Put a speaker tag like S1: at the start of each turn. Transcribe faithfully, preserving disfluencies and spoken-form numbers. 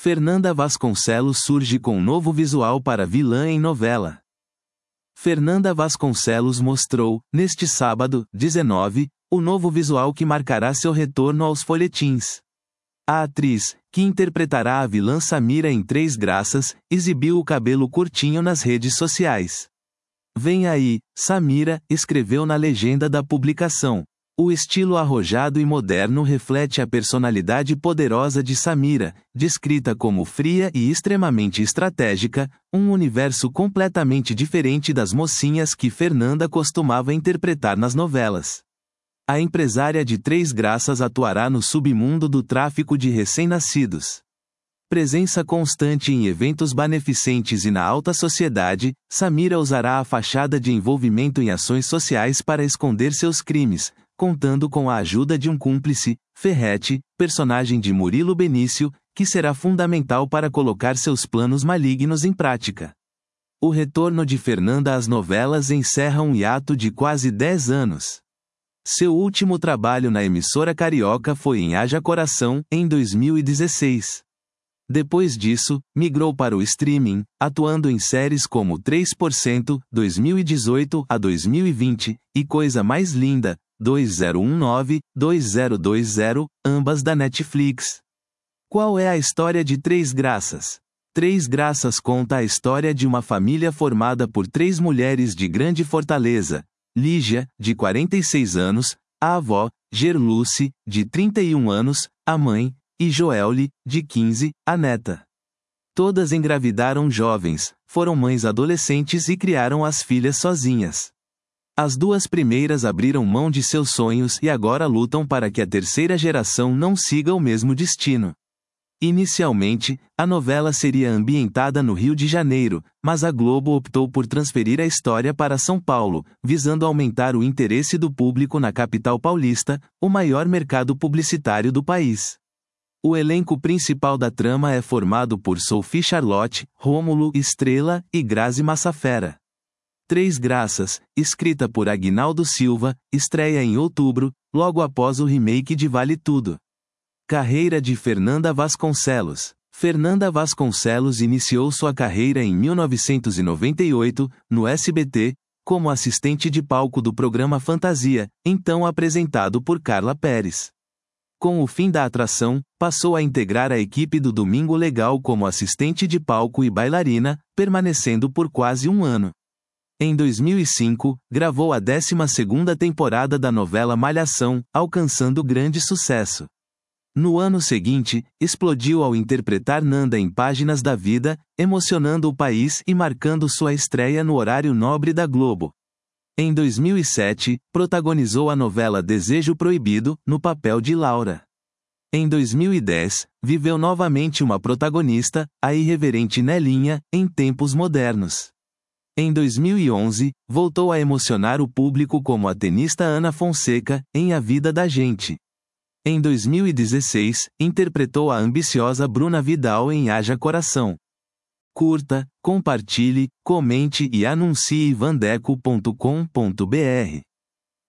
S1: Fernanda Vasconcelos surge com novo visual para vilã em novela. Fernanda Vasconcelos mostrou, neste sábado, dezenove, o novo visual que marcará seu retorno aos folhetins. A atriz, que interpretará a vilã Samira em Três Graças, exibiu o cabelo curtinho nas redes sociais. "Vem aí, Samira", escreveu na legenda da publicação. O estilo arrojado e moderno reflete a personalidade poderosa de Samira, descrita como fria e extremamente estratégica, um universo completamente diferente das mocinhas que Fernanda costumava interpretar nas novelas. A empresária de Três Graças atuará no submundo do tráfico de recém-nascidos. Presença constante em eventos beneficentes e na alta sociedade, Samira usará a fachada de envolvimento em ações sociais para esconder seus crimes, contando com a ajuda de um cúmplice, Ferrete, personagem de Murilo Benício, que será fundamental para colocar seus planos malignos em prática. O retorno de Fernanda às novelas encerra um hiato de quase dez anos. Seu último trabalho na emissora carioca foi em Haja Coração, em dois mil e dezesseis. Depois disso, migrou para o streaming, atuando em séries como três por cento, dois mil e dezoito a dois mil e vinte, e Coisa Mais Linda, dois mil e dezenove, dois mil e vinte, ambas da Netflix. Qual é a história de Três Graças? Três Graças conta a história de uma família formada por três mulheres de grande fortaleza: Lígia, de quarenta e seis anos, a avó, Gerluce, de trinta e um anos, a mãe, e Joelly, de quinze, a neta. Todas engravidaram jovens, foram mães adolescentes e criaram as filhas sozinhas. As duas primeiras abriram mão de seus sonhos e agora lutam para que a terceira geração não siga o mesmo destino. Inicialmente, a novela seria ambientada no Rio de Janeiro, mas a Globo optou por transferir a história para São Paulo, visando aumentar o interesse do público na capital paulista, o maior mercado publicitário do país. O elenco principal da trama é formado por Sophie Charlotte, Rômulo Estrela e Grazi Massafera. Três Graças, escrita por Aguinaldo Silva, estreia em outubro, logo após o remake de Vale Tudo. Carreira de Fernanda Vasconcelos. Fernanda Vasconcelos iniciou sua carreira em mil novecentos e noventa e oito, no S B T, como assistente de palco do programa Fantasia, então apresentado por Carla Pérez. Com o fim da atração, passou a integrar a equipe do Domingo Legal como assistente de palco e bailarina, permanecendo por quase um ano. Em dois mil e cinco, gravou a décima segunda temporada da novela Malhação, alcançando grande sucesso. No ano seguinte, explodiu ao interpretar Nanda em Páginas da Vida, emocionando o país e marcando sua estreia no horário nobre da Globo. Em dois mil e sete, protagonizou a novela Desejo Proibido, no papel de Laura. Em dois mil e dez, viveu novamente uma protagonista, a irreverente Nelinha, em Tempos Modernos. Em dois mil e onze, voltou a emocionar o público como a tenista Ana Fonseca, em A Vida da Gente. Em dois mil e dezesseis, interpretou a ambiciosa Bruna Vidal em Haja Coração. Curta, compartilhe, comente e anuncie vandeco ponto com ponto br.